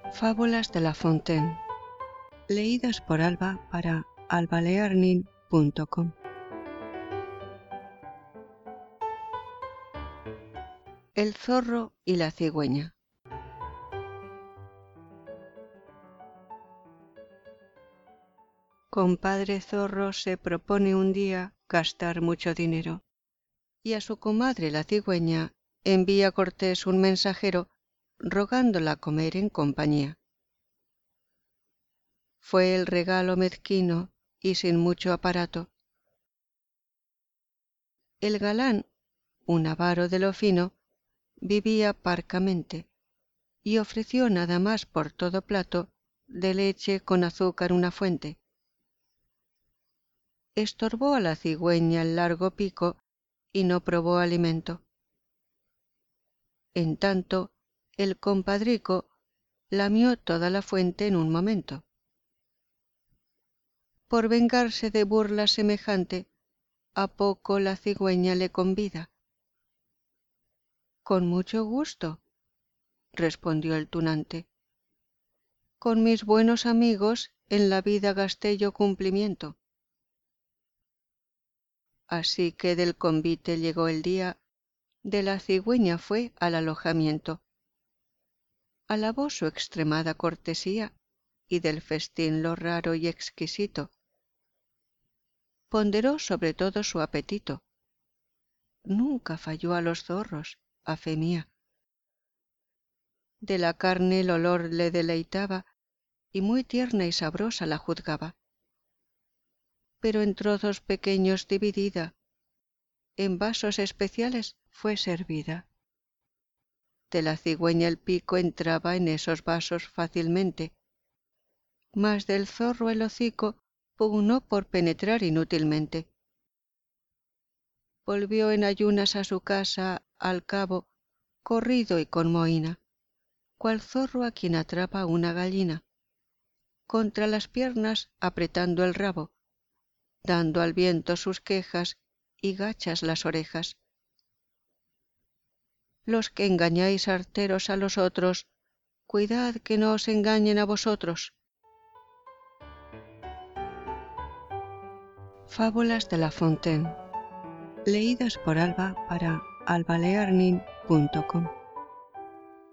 Fábulas de La Fontaine, leídas por Alba para albalearning.com. El zorro y la cigüeña. Compadre zorro se propone un día gastar mucho dinero, y a su comadre la cigüeña envía cortés un mensajero rogándola comer en compañía. Fue el regalo mezquino y sin mucho aparato. El galán, un avaro de lo fino, vivía parcamente, y ofreció nada más por todo plato de leche con azúcar una fuente. Estorbó a la cigüeña el largo pico y no probó alimento. En tanto, el compadrico lamió toda la fuente en un momento. Por vengarse de burla semejante, a poco la cigüeña le convida. Con mucho gusto, respondió el tunante. Con mis buenos amigos en la vida gasté yo cumplimiento. Así que del convite llegó el día, de la cigüeña fue al alojamiento. Alabó su extremada cortesía y del festín lo raro y exquisito. Ponderó sobre todo su apetito. Nunca falló a los zorros, a fe mía. De la carne el olor le deleitaba y muy tierna y sabrosa la juzgaba. Pero en trozos pequeños dividida, en vasos especiales fue servida. De la cigüeña el pico entraba en esos vasos fácilmente, mas del zorro el hocico pugnó por penetrar inútilmente. Volvió en ayunas a su casa al cabo, corrido y con mohína, cual zorro a quien atrapa una gallina, contra las piernas apretando el rabo, dando al viento sus quejas y gachas las orejas. Los que engañáis arteros a los otros, cuidad que no os engañen a vosotros. Fábulas de La Fontaine, leídas por Alba para albalearning.com.